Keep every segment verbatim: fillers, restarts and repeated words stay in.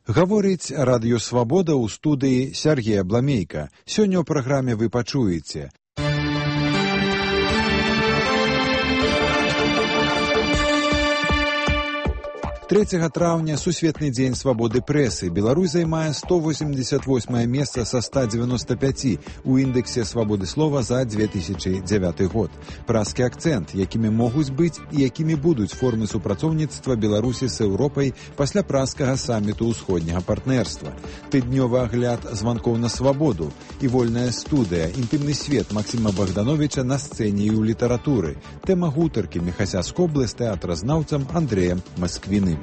Гаворыць радыё «Свабода» ў студыі Сергея Бламейка. Сёння ў праграме вы пачуеце. трэцяга траўня сусветны дзень свабоды прэсы. Беларусь займае сто восемьдесят восьмае месца са ста девяноста пяти у індэксе свабоды слова за две тысячи дзевяты год. Праскі акцэнт, якімі могуць быць і якімі будуць формы супрацоўніцтва Беларусі з Еўропай пасля праскага саміту ўсходняга партнерства. Тыднёвы агляд званкоў на свабоду і вольная студыя, інтымны свет Максіма Богдановича на сцэне і ў літаратуры. Тэма гутаркі Міхася Скоблы з тэатразнаўцам Андрэем Масквіным.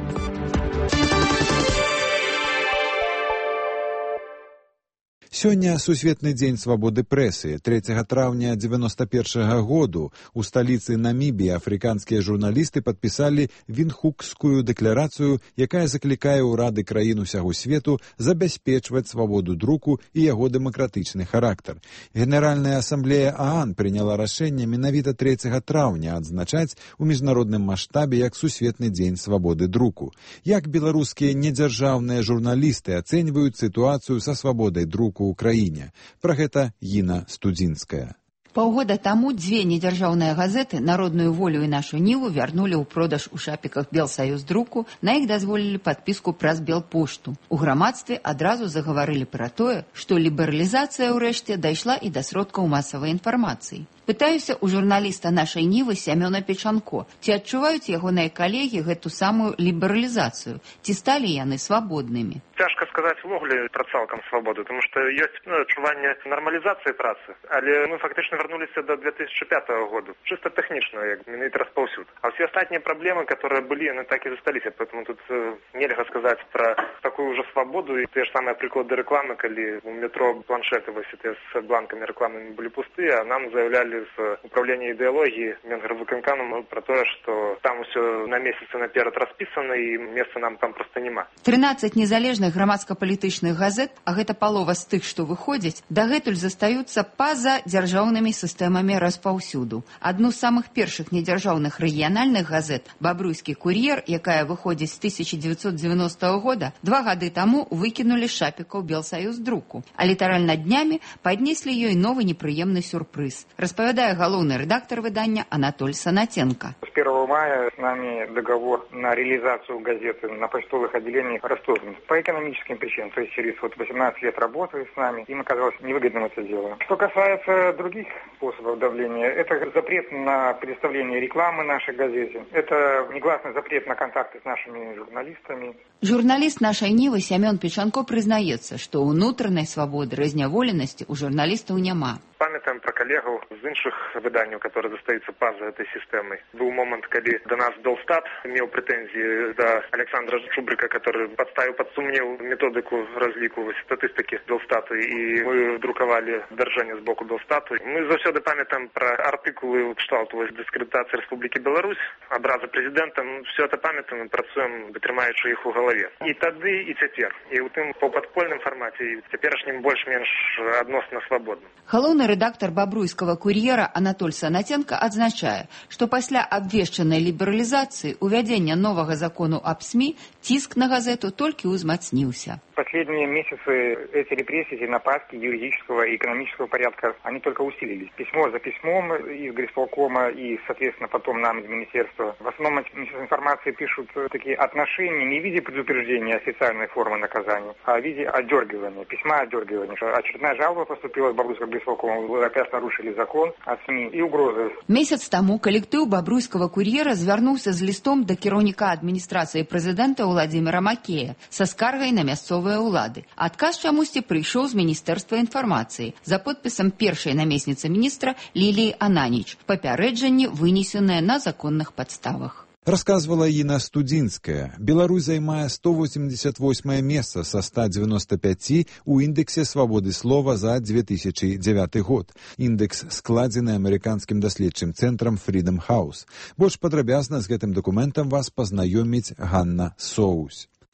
Сёння сусветны дзень свабоды прэсы. трэцяга траўня дзевяноста першага году у сталіцы Намібіі афрыканскія журналісты падпісалі Віндхукскую дэкларацыю, якая заклікае ўрады краін усяго свету забяспечваць свабоду друку і яго дэмакратычны характар. Генеральная асамблея ААН прыняла рашэнне менавіта трэцяга траўня адзначаць у міжнародным маштабе як сусветны дзень свабоды друку. Як беларускія недзяржаўныя журналісты ацэньваюць сітуацыю са свабодай друку ў краіне. Пра гэта Іна Студзінская. Паўгода таму дзве недзяржаўныя газеты «Народную волю» і «Нашу Ніву» вярнулі ў продаж у шапіках Белсаюз друку, на іх дазволілі падпіску праз Белпошту. У грамадстве адразу загаварылі пра тое, што лібералізацыя ўрэшце дайшла і да сродкаў масавай інфармацыі. Пытаюся у журналіста «Нашай Нівы» Сямёна Печанко, ці адчуваюць ягоныя калегі гэту самую лібералізацыю, ці сталі яны свабоднымі. Цяжка сказаць увогуле пра цалкам свабоду, тому што ёсць ну, адчуванне нармалізацыі працы, але мы фактычна вярнуліся до две тысячи пятого года, чисто тэхнічна, як менавіта распаўсюд. А ўсе астатнія праблемы, которые былі, яны так і засталіся, поэтому тут э, нельга сказаць пра такую ўжо свабоду, і тыя ж самыя прыклады рэкламы, калі у метро планшеты вось тыя з бланкамі рэкламнымі былі пустыя, а нам заявлялі з управления ідэалогіі Менгарвыканкамам про тое, што там усё на месяцы наперад распісана і месца нам там проста няма. трынаццаць незалежных грамадска-палітычных газет, а гэта палова з тых, што выходзяць, дагэтуль застаюцца па-за дзяржаўнымі сістэмамі распаўсюду. Адну з самых першых недзяржаўных рэгіянальных газет, «Бабруйскі кур'ер», якая выходзіць з тысяча дзевяцьсот дзевяностага года, два гады таму выкінулі з шапікаў Белсаюз друку, а літаральна днямі паднеслі ёй новы непрыемны сюрпрыз. Распавядае галоўны рэдактор выдання Анатоль Санатенко. С первого мая с нами договор на реализацию газеты на почтовых отделениях расторгнут по экономическим причинам. То есть через вот восемнадцать лет работы с нами, им оказалось невыгодным это дело. Что касается других способов давления, это запрет на предоставление рекламы нашей газете, это негласный запрет на контакты с нашими журналистами. Журналіст «Нашай Нівы» Сямён Печанко прызнаецца, што ўнутранай свабоды разняволенасці ў журналістаў няма. Памятаем про калегаў з іншых выданняў, которые застаюцца па-за этой сістэмай. Быў момант, калі до нас Белстат меў прэтэнзіі да Александра Чубрика, который падставіў пад сумнеў методыку разліку статыстыкі Белстату, і мы друкавалі дзяржанне з боку Белстату. Мы заўсёды памятаем про артыкулы кшталту дыскрэдытацыі Рэспублікі Беларусь, абразы прэзідэнта. Все это памятаем і працуем, трымаючы іх у галаве. І тады, і цяпер. І ў тым паўпадпольным фармаце, і цяперашнім больш-менш адносна свабодным. Галоўны рэдактор «Бабруйскага кур'ера» Анатоль Санатенко адзначае, што пасля абвешчанай лібералізацыі увядзення новага закону аб СМІ ціск на газету толькі ўзмацніўся. Последние месяцы эти репрессии, эти нападки юридического и экономического порядка, они только усилились. Письмо за письмом из горисполкома и, соответственно, потом нам из министерства. В основном Министерство информации пишут такие отношения не в виде предупреждения официальной формы наказания, а в виде одергивания, письма одергивания. Очередная жалоба поступила из Бобруйского горисполкома, вы опять нарушили закон о СМИ и угрозы. Месяц таму калектыў «Бобруйскага кур'ера» звярнуўся з лістом да кіраўніка адміністрацыі прэзідэнта Владзіміра Макея са скаргай на мясцовыя улады. Адказ чамусьці прыйшоў з Міністэрства інфармацыі за подпісам першай намесніцы міністра Ліліі Ананіч. Папярэджанне вынесенае на законных падставах. Расказвала Іна Студзінская. Беларусь займае сто восемьдесят восьмае месца са ста девяноста пяти у індексе свабоды слова за две тысячи девяты год. Індекс складзены амерыканскім даследчым цэнтрам Freedom House. Больш падрабязна з гэтым дакументам вас пазнаёміць Ганна Соус.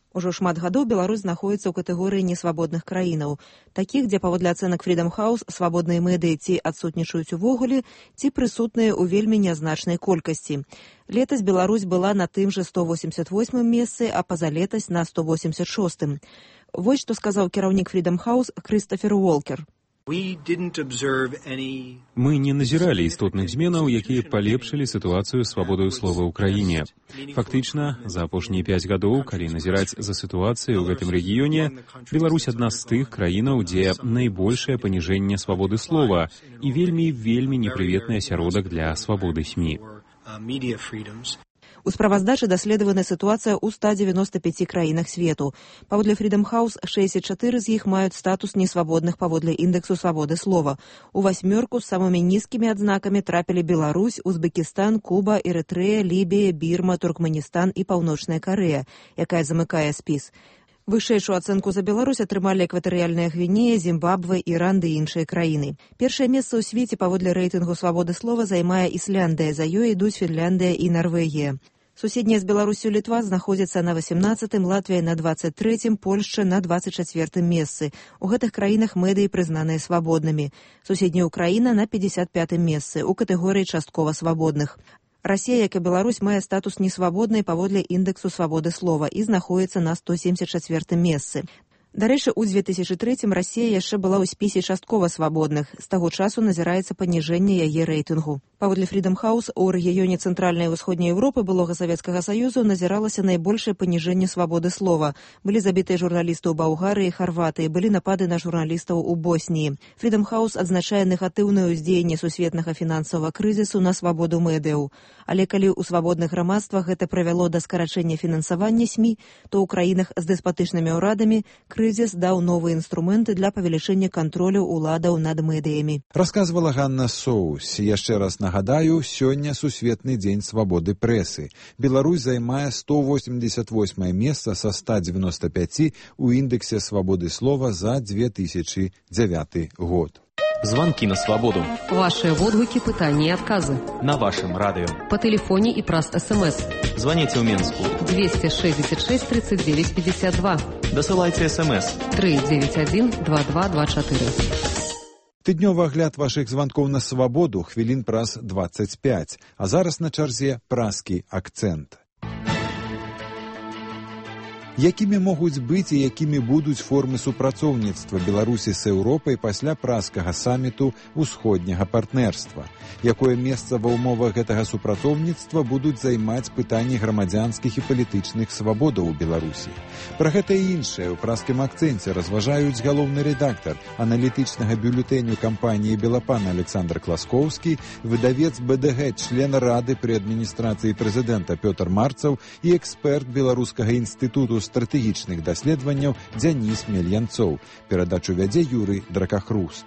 Ужо шмат гадоў Беларусь знаходзіцца ў катэгорыі несвабодных краінаў, такіх, дзе паводле ацэнак Freedom House свабодныя медыі ці адсутнічаюць увогуле, ці прысутныя ў вельмі нязначнай колькасці. Летась Беларусь была на тым жа сто восемьдесят восьмым месцы, а пазалетась на сто восемьдесят шостым. Вось што сказаў кіраўнік Freedom House Крыстафер Уолкер. Мы не назіралі істотных зменаў, якія палепшылі сітуацыю з свабодаю слова ў краіне. Фактычна, за апошнія пяць гадоў, калі назіраць за сітуацыяй у гэтым рэгіёне, Беларусь адна з тых краінаў, дзе найбольшае паніжэнне свабоды слова і вельмі-вельмі непрыветны асяродак для свабоды СМІ. У справаздачы даследавана сітуацыя ў ста дзевяноста пяці краінах свету. Паводле Freedom House, шэсцьдзесят чатыры з іх маюць статус несвабодных паводле індэксу свабоды слова. У васьмёрку з самымі нізкімі адзнакамі трапілі Беларусь, Узбекістан, Куба, Эрытрэя, Лібія, Бірма, Туркменістан і Паўночная Карэя, якая замыкае спіс. Вышэйшую ацэнку за Беларусь атрымалі Экватарыяльная Гвінея, Зімбабве, Іран ды іншыя краіны. Першае месца ў свеце паводле рэйтынгу свабоды слова займае Ісляндыя, за ёй ідуць Фінляндыя і Нарвегія. Суседняя з Беларусю Літва знаходзіцца на васемнаццатым, Латвія на дваццаць трэцім, Польшча на дваццаць чацвёртым месцы. У гэтых краінах медыі прызнаныя свабоднымі. Суседняя Украіна на пятьдесят пятым месцы у катэгорыі часткова свабодных. Расія, як і Беларусь, мае статус несвабоднай паводле індэксу свабоды слова і знаходзіцца на сто семьдесят чацвёртым месцы. Дарэчы, у две тысячы трэцім Расія яшчэ была ў спісе часткова свабодных. З таго часу назіраецца паніжэнне яе рэйтынгу. Паводле Freedom House, у рэгіёне Цэнтральнай і Ўсходняй Еўропы былога Савецкага Саюзу назіралася найбольшае паніжэнне свабоды слова. Былі забітыя журналісты ў Балгарыі, Харватыі, былі напады на журналістаў у Босніі. Freedom House адзначае негатыўнае ўздзеянне сусветнага фінансавага крызісу на свабоду медыяў. Але калі ў свабодных грамадствах гэта прывяло да скарачэння фінансавання СМІ, то ў краінах з дэспатычнымі ўрадамі крызіс даў новыя інструменты для павелічэння кантролю ўладаў над медыямі. Расказвала Ганна Соус. Яшчэ раз нагадаю, сёння сусветны дзень свабоды прэсы. Беларусь займае сто восемьдесят восьмае месца са ста дзевяноста пяці у індексе свабоды слова за две тысячи девятый год. Звонки на свободу. Ваши отклики, пытания и отказы. На вашем радио. По телефоне и праз СМС. Звоните в Минску. двести шестьдесят шесть тридцать девять пятьдесят два. Досылайте СМС. три девять один два два два четыре. Тыднёвы агляд вашых званкоў на свабоду хвілін праз двадцать пять. А зараз на чарзе празкі акцэнт. Якімі могуць быць і якімі будуць формы супрацоўніцтва Беларусі з Еўропай пасля празкага саміту ўсходняга партнерства? Якое месца ва ўмовах гэтага супрацоўніцтва будуць займаць пытанні грамадзянскіх і палітычных свабодаў у Беларусі? Пра гэта і іншае ў празкім акцэнце разважаюць галоўны рэдактар аналітычнага бюлетэню кампаніі «Белапан» Александр Класкоўскі, выдавец БДГ, член Рады пры адміністрацыі прэзідэнта Пётр Марцаў і эксперт Беларускага інстытуту стратэгічных даследаванняў Дзяніс Мельянцоў. Перадачу вядзе Юрый Дракахруст.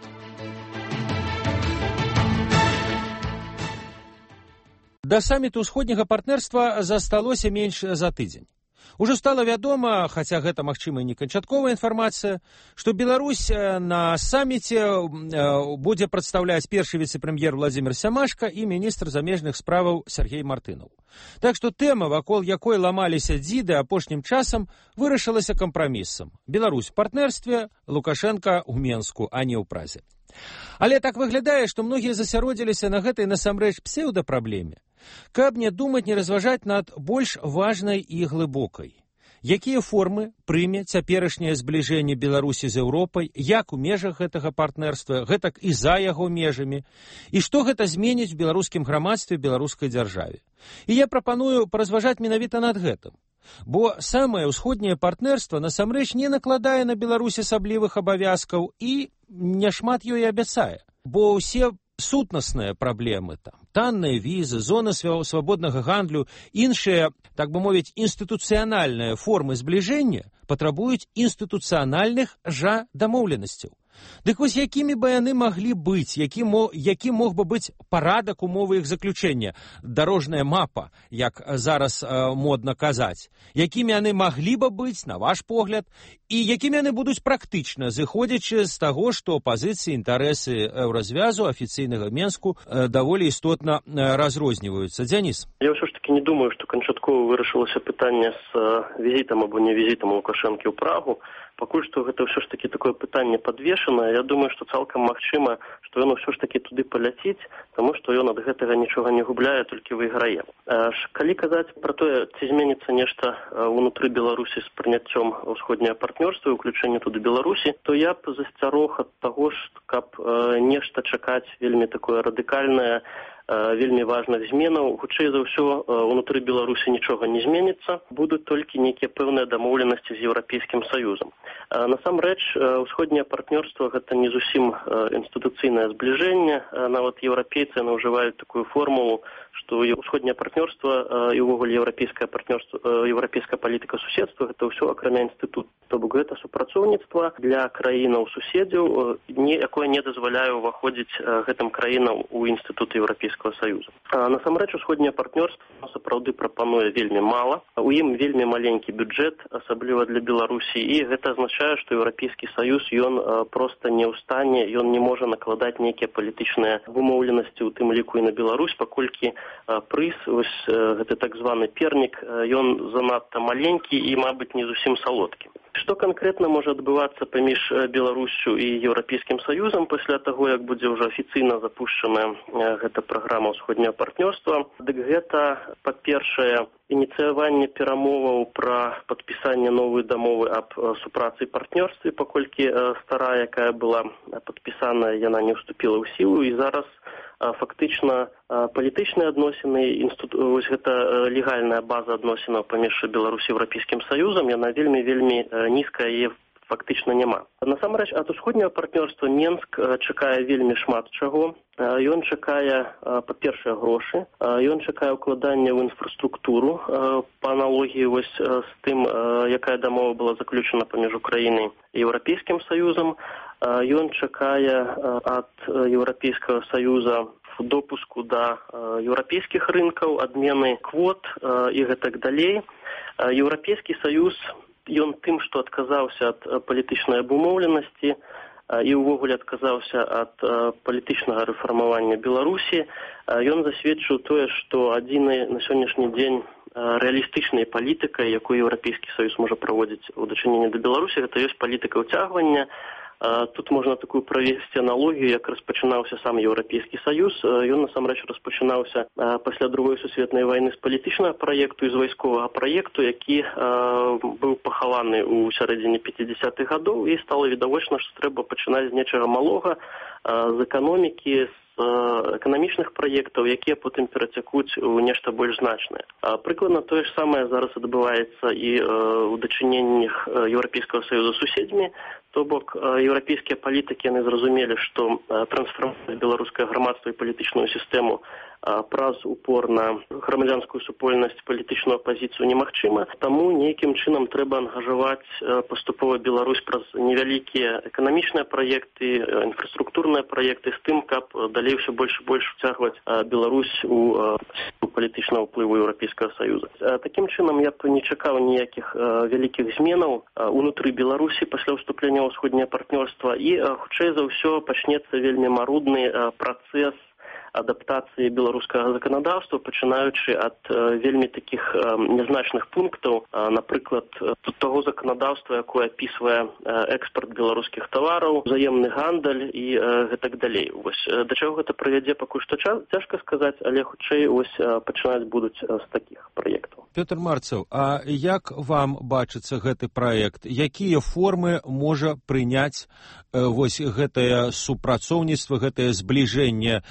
Да саміту ўсходняга партнерства засталося менш за тыдзень. Ужо стала вядома, хаця гэта, магчыма, і не канчатковая інфармацыя, што Беларусь на саміце будзе прадстаўляць першы віцэ-прэм'ер Владзімір Сямашка і міністр замежных справаў Сергей Мартынаў. Так што тэма, вакол якой ламаліся дзіды апошнім часам, вырашылася кампрамісам. Беларусь у партнерстве, Лукашенка ў Менску, а не ў Празе. Але так выглядае, што многія засяродзіліся на гэтай насамрэч псеўдапраблеме, каб не думаць, не разважаць над больш важнай і глыбокай. Якія формы прыме цяперашняе збліжэнне Беларусі з Еўропай, як у межах гэтага партнерства, гэтак і за яго межамі, і што гэта зменіць у беларускім грамадстве, беларускай дзяржаве. І я прапаную паразважаць менавіта над гэтым. Бо самае ўсходняе партнерства насамрэч не накладае на Беларусь асаблівых абавязкаў і няшмат ёй абяцае. Бо ўсе сутнасныя праблемы, там, танныя візы, зоны свабоднага гандлю, іншыя, так бы мовіць, інстытуцыянальныя формы збліжэння патрабуюць інстытуцыянальных жа дамоўленасцяў. Дык вось якімі бы яны маглі быць, які, мо, які мог бы быць парадак умовы іх заключэння, дарожная мапа, як зараз э, модна казаць, якімі яны маглі бы быць, на ваш погляд, і якімі яны будуць практычна, зыходзячы з таго, што пазіцыі, інтарэсы еўразвязу, афіцыйнага Менску э, даволі істотна э, разрозніваюцца. Дзяніс? Я ўсё ж таки не думаю, што канчаткова вырашылася пытанне з э, візітам або не візітам Лукашэнкі ў Прагу. Пакуль што гэта ўсё ж таки такое пытанне падвешанае, я думаю, што цалкам магчыма, што ён ўсё ж таки туды паляціць, таму што ён ад гэтага нічога не губляе, толькі выйграе. Калі казаць пра тое, ці зменіцца нешта ўнутры Беларусі з прыняццём ўсходняе партнёрства і ўключэння туды Беларусі, то я б засцярог ад таго, каб нешта чакаць вельмі такое радыкальнае, вельмі важных зменаў. Хутчэй за ўсё, унутры Беларусі нічога не зменіцца, будуць толькі нейкія пэўныя дамоўленасці з Еўрапейскім Саюзам. Насамрэч, усходняе партнёрства гэта не зусім інстытуцыйнае збліжэнне, нават еўрапейцы наўжываюць такую формулу, што усходняе партнёрства і ўвогуле еўрапейскае партнёрства, еўрапейская палітыка суседства гэта ўсё акрамя інстытут. То бок гэта супрацоўніцтва для краінаў суседзяў, якое не дазваляе ўваходзіць гэтым краінам у інстытут Еўрапейскага Саюза. Насамрэч, усходняе партнёрства сапраўды прапануе вельмі мала. У ім вельмі маленькі бюджэт, асабліва для Беларусі, і гэта азначае, што Еўрапейскі Саюз ён проста не ў стане, ён не можа накладаць нейкія палітычныя вымоўленасці, у тым ліку і на Беларусь, паколькі прыз, вось гэты так званы пернік, ён занадта маленькі і, мабыць, не зусім салодкі. Што канкрэтна можа адбывацца паміж Беларуссю і Еўрапейскім Саюзам пасля таго, як будзе ўжо афіцыйна запушчаная гэта праграма ўсходняга партнёрства? Дык гэта, па-першае, ініцыяванне перамоваў пра падпісанне новай дамовы аб супрацы і партнёрстве, паколькі старая, якая была падпісаная, яна не ўступіла ў сілу, і зараз фактычна палітычныя адносіны, вось гэта легальная база адносінаў паміж Беларусі і Еўрапейскім Саюзам, яна вельмі-вельмі нізкая і фактычна няма. Насамрэч, ад усходняга партнёрства Менск чакае вельмі шмат чаго. Ён чакае, па-першае, грошы, ён чакае ўкладання ў інфраструктуру па аналогіі вось з тым, якая дамова была заключана паміж Украінай і Еўрапейскім Саюзам. Ён чакае ад Еўрапейскага Саюза допуску да еўрапейскіх рынкаў, адмены квот і гэтак далей. Еўрапейскі Саюз, ён тым, што адказаўся ад палітычнай абумоўленасці і ўвогуле адказаўся ад палітычнага рэфармавання Беларусі, ён засведчыў тое, што адзінай на сённяшні дзень рэалістычнай палітыкай, якую Еўрапейскі Саюз можа праводзіць у дачыненні да Беларусі, гэта ёсць палітыка ўцягвання. Тут можна такую правесці аналогію, як распачынаўся сам Еўрапейскі Саюз. Ён насамрэч распачынаўся пасля другой сусветнай вайны з палітычнага праекту і з вайсковага праекту, які быў пахаваны ў сярэдзіне пяцідзясятых гадоў, і стала відавочна, што трэба пачынаць з нечага малога, з эканомікі, з эканамічных праектаў, якія потым перацякуць у нешта больш значнае. Прыкладна тое ж самае зараз адбываецца і ў дачыненнях Еўрапейскага Саюза з суседзямі. То бок, еўрапейскія палітыкі, яны зразумелі, што трансфармаваць беларускае грамадства і палітычную сістэму праз упор на грамадзянскую супольнасць, палітычную апазіцыю немагчыма. Таму нейкім чынам трэба ангажаваць паступова Беларусь праз невялікія эканамічныя праекты, інфраструктурныя праекты з тым, каб далей ўсё больш і больш уцягваць Беларусь у палітычнага ўплыву Еўрапейскага Саюза. Такім чынам я б не чакаў ніякіх вялікіх зменаў унутры Беларусі пасля ўступлення ў ўсходняе партнёрства, і хутчэй за ўсё пачнецца вельмі марудны працэс адаптацыі беларускага заканадаўства, пачынаючы ад вельмі такіх нязначных пунктаў, напрыклад, таго заканадаўства, якое апісвае экспарт беларускіх тавараў, узаемны гандаль і гэтак далей. Вось да чаго гэта прывядзе, пакуль што цяжка сказаць, але хутчэй вось пачынаць будуць з такіх праектаў. Пётр Марцаў, а як вам бачыцца гэты праект? Якія формы можа прыняць вось гэтае супрацоўніцтва, гэтае збліжэнне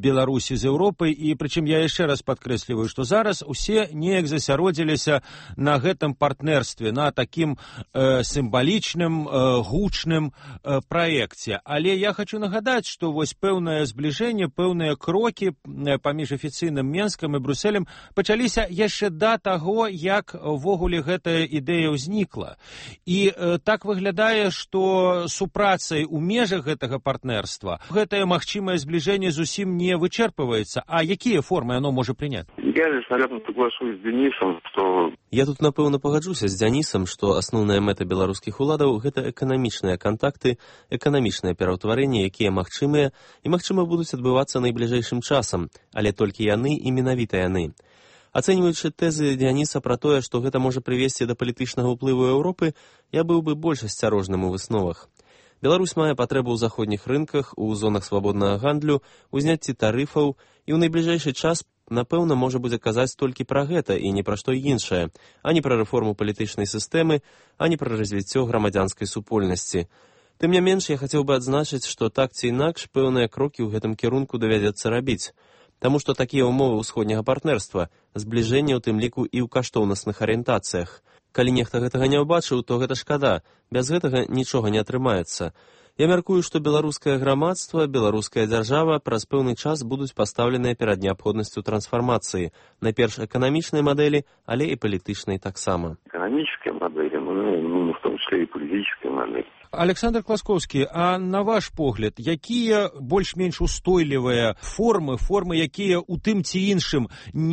Беларусі з Еўропай, і прычым я яшчэ раз падкрэсліваю, што зараз усе неяк засяродзіліся на гэтым партнерстве, на такім э, сімвалічным, э, гучным э, праекце. Але я хочу нагадаць, што вось пэўнае збліжэнне, пэўныя крокі паміж афіцыйным Менскам і Брусселем пачаліся яшчэ да таго, як увогуле гэтая ідэя ўзнікла. І э, так выглядае, што супрацай у межах гэтага партнерства гэтае магчымае збліжэнне зусім не вычерпываецца. А якія формы оно можа прыняць? Я здесь, наверное, соглашусь с Денисом, что... Я тут, напэўна, пагаджуся з Дзянісам, што асноўная мэта беларускіх уладаў – гэта эканамічныя кантакты, эканамічнае пераўтварэнне, якія магчымыя і, магчыма, будуць адбывацца найбліжэйшым часам, але толькі яны і менавіта яны. Ацэньваючы тэзы Дзяніса пра тое, што гэта можа прывесці да палітычнага ўплыву Еўропы, я быў бы больш асцярожным у высновах. Беларусь мае патрэбу ў заходніх рынках, у зонах свабоднага гандлю, у зняцці тарыфаў і ў найбліжэйшы час, напэўна, можа будзе казаць толькі пра гэта і не пра што іншае, ані пра рэформу палітычнай сістэмы, ані пра развіццё грамадзянскай супольнасці. Тым не менш, я хацеў бы адзначыць, што так ці інакш пэўныя крокі ў гэтым кірунку давядзецца рабіць. Таму што такія ўмовы ўсходняга партнерства, збліжэнне ў тым ліку і ў каштоўнасных арыентацыях. Калі нехта гэтага не ўбачыў, то гэта шкада. Без гэтага нічога не атрымаецца. Я мяркую, што беларускае грамадства, беларуская дзяржава праз пэўны час будуць пастаўленыя перад неабходнасцю трансфармацыі. Найперш эканамічнай мадэлі, але і палітычнай таксама. Эканамічныя мадэлі, ну, ну, в том числе і палітычныя мадэлі. Александр Класкоўскі, а на ваш погляд, якія больш-менш устойлівыя формы, формы, якія у тым ці іншым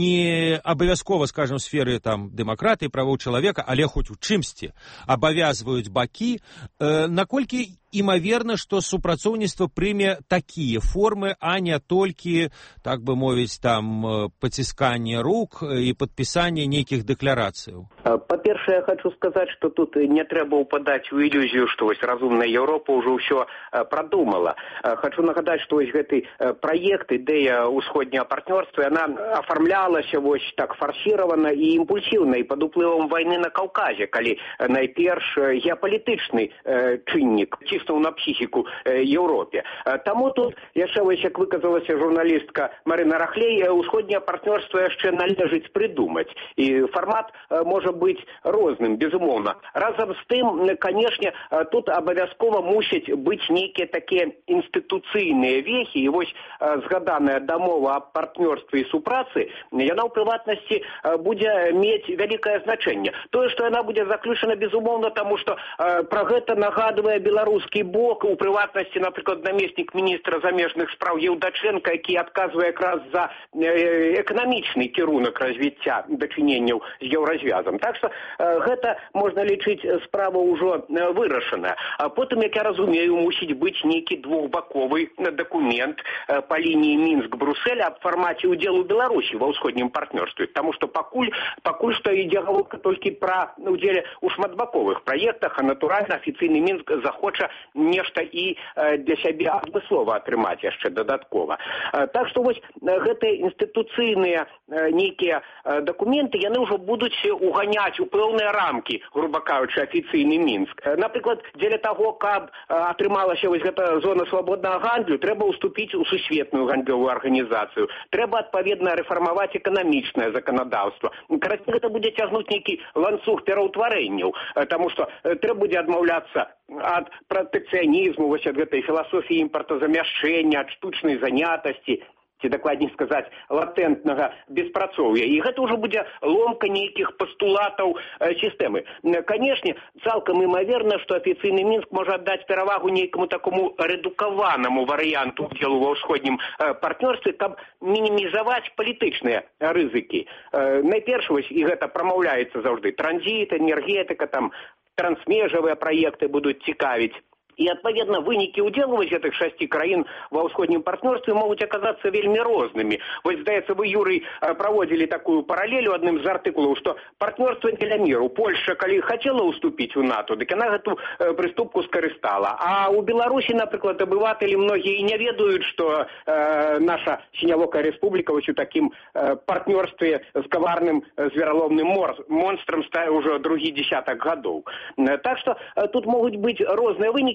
не абавязкова, скажем, в сферы там дэмакратыі, правоў чалавека, але хоць у чымсьці абавязваюць бакі, э, наколькі імаверна, што супрацоўніцтва прыме такія формы, а не толькі, так бы мовіць, там пацісканне рук і падпісанне нейкіх дэкларацыяў? Па-першае, я хочу сказаць, што тут не трэба ўпадаць у ілюзію, што вось разумная Еўропа ўжо ўсё прадумала. Хочу нагадаць, што вось гэты праект, ідэя ўсходняга партнёрства, яна афармлялася вось так фарсіравана і імпульсіўна і пад уплывам вайны на Каўказе, калі найперш геапалітычны чыннік ціснуў на псіхіку Еўропе. Таму тут яшчэ вось, як выказалася журналістка Марына Рахлей, усходняе партнёрства яшчэ належыць прыдумаць. І фармат можа быць розным, безумоўна. Разам з тым, канешне, тут абавязкова мусяць быць нейкія такія інстытуцыйныя вехі, і вось згаданая дамова аб партнёрстве і супрацы, яна ў прыватнасці будзе мець вялікае значэнне. Тое, што яна будзе заключана, безумоўна, таму што пра гэта нагадвае беларускі бок, у прыватнасці, напрыклад, намеснік міністра замежных спраў Еўдаченка, які адказвае якраз за эканамічны кірунак развіцця дачыненняў з еўразвязам. Так што гэта, можна лічыць, справа ўжо вырашаная. А потым, як я разумею, мусіць быць нейкі двухбаковы дакумент па лініі Мінск-Бруссель аб фармаце ўдзелу Беларусі ва ўсходнім партнёрстве. Таму што пакуль, пакуль што ідзе гаворка толькі пра удзеле ў шматбаковых праектах, а натуральна афіцыйны Мінск захоча нешта і для сябе адмыслова атрымаць яшчэ дадаткова. Так што вось гэтыя інстытуцыйныя нейкія дакументы, яны ўжо будуць уганяць у пэўныя рамкі, груба кажучы, афіцыйны Мінск. Напрыклад, дзеля таго, каб атрымалася вось гэта зона свабоднага гандлю, трэба ўступіць у сусветную гандлёвую арганізацыю. Трэба адпаведна рэфармаваць эканамічнае заканадаўства. Карацей, гэта будзе цягнуць нейкі ланцуг пераўтварэнняў, таму што трэба будзе адмаўляцца ад пратэкцыянізму, вось ад гэтай філасофіі імпартазамяшчэння, ад штучнай занятасці, ці дакладней сказаць, латэнтнага беспрацоўя. І гэта ўжо будзе ломка нейкіх пастулатаў э, сістэмы. Канешне, цалкам імаверна, што афіцыйны Мінск можа аддаць перавагу нейкаму такому рэдукаванаму варыянту ўдзелу ва ўсходнім э, партнёрстве, каб мінімізаваць палітычныя рызыкі. Э, найперш, вось, і гэта прамаўляецца заўжды, транзіт, энергетыка, там, трансмежавыя праекты будуць цікавіць. І, адпаведна, вынікі ўдзелу гэтых шасці краін ва ўсходнім партнёрстве могуць аказацца вельмі рознымі. Вось, здаецца, вы, Юрый, праводзілі такую паралелю адным з артыкулаў, што партнёрства дзеля міру. Польша, калі хацела ўступіць у НАТО, дык яна гэту прыступку скарыстала. А ў Беларусі, напрыклад, абыватэлі многія і не ведаюць, што э, наша сінявокая рэспубліка вось у такім э, партнёрстве з каварным звераломным монстрам стае ўжо другі дзесятак гадоў. Так што э, тут могуць быць розныя вынікі.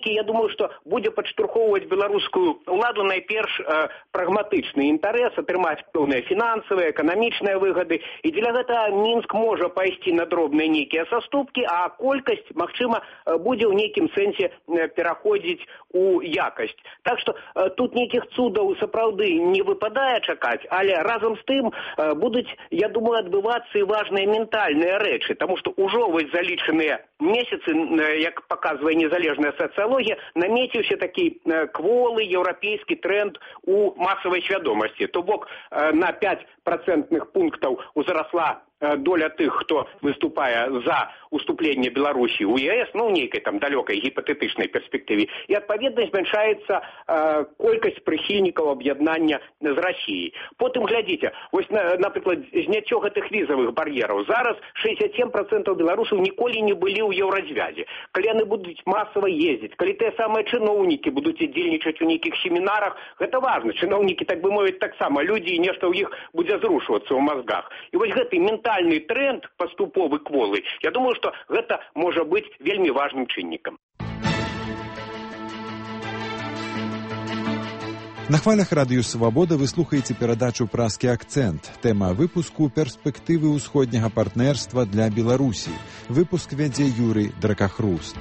все-таки, я думаю, что будет подштурховывать белорусскую уладу найперш э, прагматичный интерес, атрымаць пэўныя фінансавыя, эканамічныя выгоды. И для этого Минск может пойти на дробные некие соступки, а колькость, магчыма, будет в неким сенсе переходить у якость. Так что э, тут неких цудов сапраўды не выпадает чакать, але разом с тым э, будут, я думаю, отбываться и важные ментальные речи, потому что уже вот заличенные месяцы, э, как показывает незалежная социология, наметился такой э, кволый европейский тренд у массовой свядомости. То бок э, на пять процентных пунктов узросла доля тых, хто выступае за уступление Беларусі ў Е С, ну, в нейкай там далёкай гіпатэтычнай перспектыве, і адпаведна змяншаецца э, колькасць прыхільнікаў аб'яднання з Расіяй. Потым глядзіце, вось, на, напрыклад, зняццё гэтых візавых бар'ераў. Зараз шэсцьдзесят семь процентов беларусаў ніколі не былі ў еўразвязе. Калі яны будуць масава ездзіць, калі тыя самыя чыноўнікі будуць удзельнічаць у нейкіх семінарах, гэта важна. Чыноўнікі, так бы мовіць, таксама людзі, і нешта ў іх будзе зрушвацца ў мазгах. І вось гэты ментальны тренд паступовы кволы, я думаю, что гэта можа быць вельмі важным чыннікам. На хвалях радыё «Свабода» вы слухаеце перадачу «Празкі акцэнт». Тэма выпуску «Перспектывы ўсходняга партнерства для Беларусі». Выпуск вядзе Юрый Дракахруст.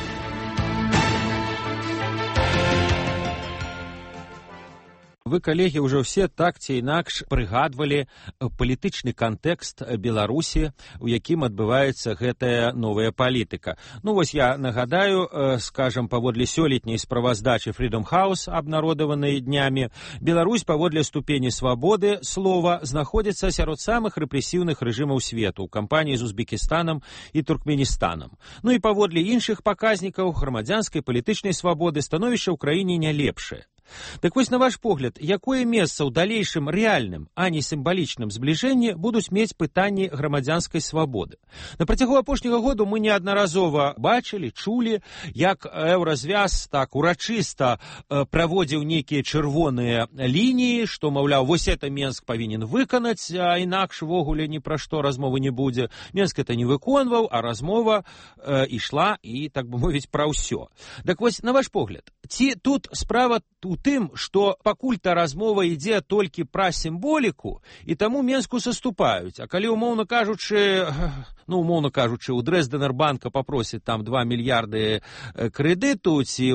Вы, коллеги, уже все так ці інакш прыгадвалі палітычны кантэкст Беларусі, у якім адбываецца гэтая новая палітыка. Ну, вось я нагадаю, скажам, паводле сёлетняй справаздачы Freedom House, абнародаванай днямі, Беларусь паводле ступені свабоды слова знаходзіцца сярод самых рэпрэсіўных рэжымаў свету, у кампаніі з Узбекістанам і Туркменістанам. Ну і паводле іншых паказнікаў грамадзянскай палітычнай свабоды становішча ў краіне не лепшае. Так вось, на ваш погляд, якое месца ў далейшым рэальным, а не сімвалічным збліжэнні будуць мець пытанні грамадзянскай свабоды? На працягу апошняга году мы неаднаразова бачылі, чулі, як еўразвяз так урачыста э, праводзіў нейкія чырвоныя лініі, што, маўляў, вось это Менск павінен выканаць, а інакш вогуле ні пра што размовы не будзе. Менск это не выконваў, а размова э, ішла і, так бы мовіць, пра ўсё. Так вось, на ваш погляд, ці тут справа у тым, што пакуль-то размова ідзе толькі пра сімволіку, і таму Менску саступаюць. А калі, умоўна кажучы, ну, умоўна кажучы, у Дрэздэнербанка папросіць там два мільярды крэдыту, ці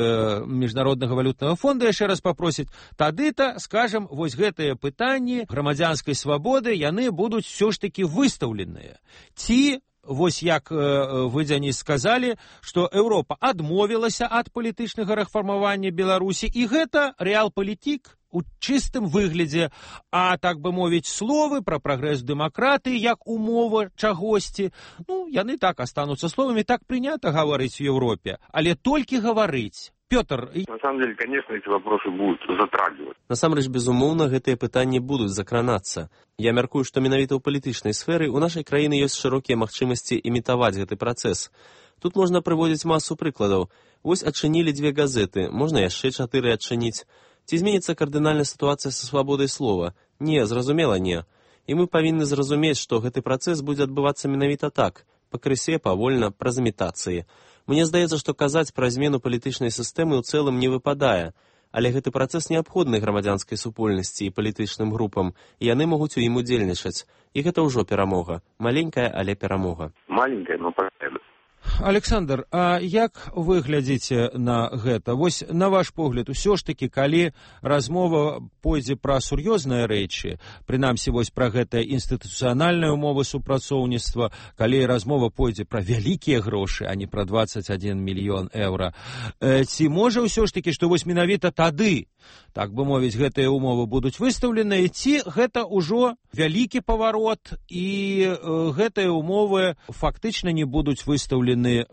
ў Міжнароднага валютнага фонда яшчэ раз папросіць, тады-то, скажам, вось гэтыя пытанні грамадзянскай свабоды, яны будуць все ж такі выстаўленыя. Ці вось як вы, Дзяніс, сказалі, што Еўропа адмовілася ад палітычнага рэфармавання Беларусі, і гэта рэалпалітік у чыстым выглядзе, а, так бы мовіць, словы пра прагрэс дэмакратыі як умова чагосьці, ну, яны так астануцца словамі, так прынята гаварыць у Еўропе, але толькі гаварыць. Пётр... На самом деле, конечно, эти вопросы будут затрагивать. Насамрэч, безумоўна, гэтыя пытанні будуць закранацца. Я мяркую, што менавіта ў палітычнай сферы ў нашай краіны ёсць шырокія магчымасці імітаваць гэты працэс. Тут можна прыводзіць масу прыкладаў. Вось адчынілі дзве газеты, можна яшчэ чатыры адчыніць. Ці зменіцца кардынальная сітуацыя са свабодай слова? Не, зразумела, не. І мы павінны зразумець, што гэты працэс будзе адбывацца менавіта так, пакрысе, павольна, праз імітацыі. Мне здаецца, што казаць пра змену палітычнай сістэмы ў цэлым не выпадае, але гэты працэс неабходны грамадзянскай супольнасці і палітычным групам, і яны могуць у ім удзельнічаць. І гэта ўжо перамога. Маленькая, але перамога. Маленькая, но победа. Александр, а як вы глядзіце на гэта? Вось, на ваш погляд, усё ж такі, калі размова пойдзе пра сур'ёзныя рэчы, прынамсі вось пра гэтыя інстытуцыянальныя ўмовы супрацоўніцтва, калі размова пойдзе пра вялікія грошы, а не пра двадцать один мільён еўра, э, ці можа ўсё ж такі, што вось менавіта тады, так бы мовіць, гэтыя ўмовы будуць выстаўленыя, ці гэта ўжо вялікі паварот, і э, гэтыя ўмовы фактычна не будуць выстаўлены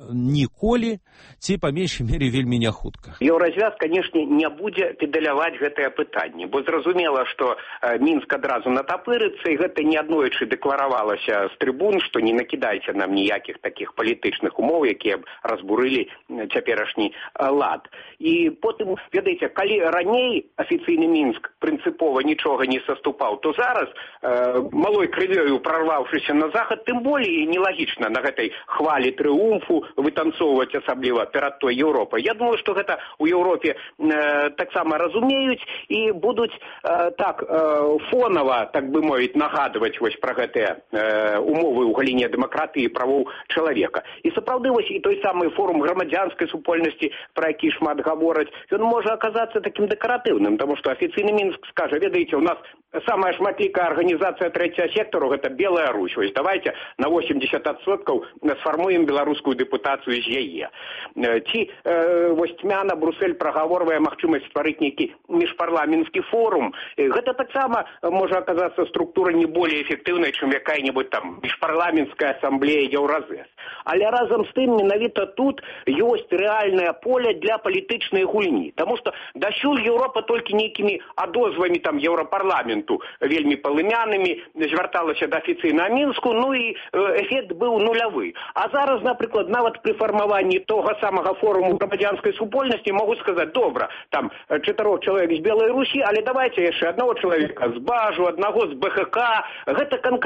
ніколі, ці па меншай мере вельмі не хутка. Еўразвяз, канешне, не будзе педаляваць гэтае пытанне, бо зразумела, што э, Мінск адразу натапырыцца, і гэта неаднойчы дэкларавалася з трыбун, што не накідайце нам ніякіх такіх палітычных умоў, якія б разбурылі цяперашні э, лад. І потым, ведаеце, калі раней афіцыйны Мінск прынцыпова нічога не саступаў, то зараз э, малой крывёю прорваўшыся на захад, тым болей нелагічна на гэтай хвалі трыумфу вытанцоўваць асабліва перад той Еўропай. Я думаю, што гэта ў Еўропе э, таксама разумеюць і будуць э, так э, фонава, так бы мовіць, нагадваць вось пра гэтыя э, умовы ў галіне дэмакратыі і правоў чалавека. І сапраўды вось і той самы форум грамадзянскай супольнасці, пра які шмат гавораць, ён можа аказацца такім дэкаратыўным, таму што афіцыйны Мінск скажа, ведаеце, у нас самая шматлікая арганізацыя трэцяга сектару гэта Белая Русь. Вось давайте на восемьдесят адсоткаў сфармуем беларускую дэпутацыю з яе. Ці э, вось цьмяна Брусэль прагаворвае магчымасць стварыць нейкі міжпарламенцкі форум. Гэта таксама можа аказацца структура не более эфектыўнай, чым якая-небудзь там міжпарламенцкая асамблея Еўразэс. Але разам з тым менавіта тут ёсць рэальнае поле для палітычнай гульні. Таму што дасюль Еўропа толькі нейкімі адозвамі там Еўрапарламенту вельмі палымянымі звярталася да афіцыйнага Мінску, ну і эфект быў нулявы. А зараз, напрыклад, нават пры фармаванні того самага форуму грамадзянскай супольнасці могуць сказаць, добра, там чатырох чалавек з Белай Русі, але давайте яшчэ аднаго чалавека з Бажу, аднаго з БХК, гэта канкрэтна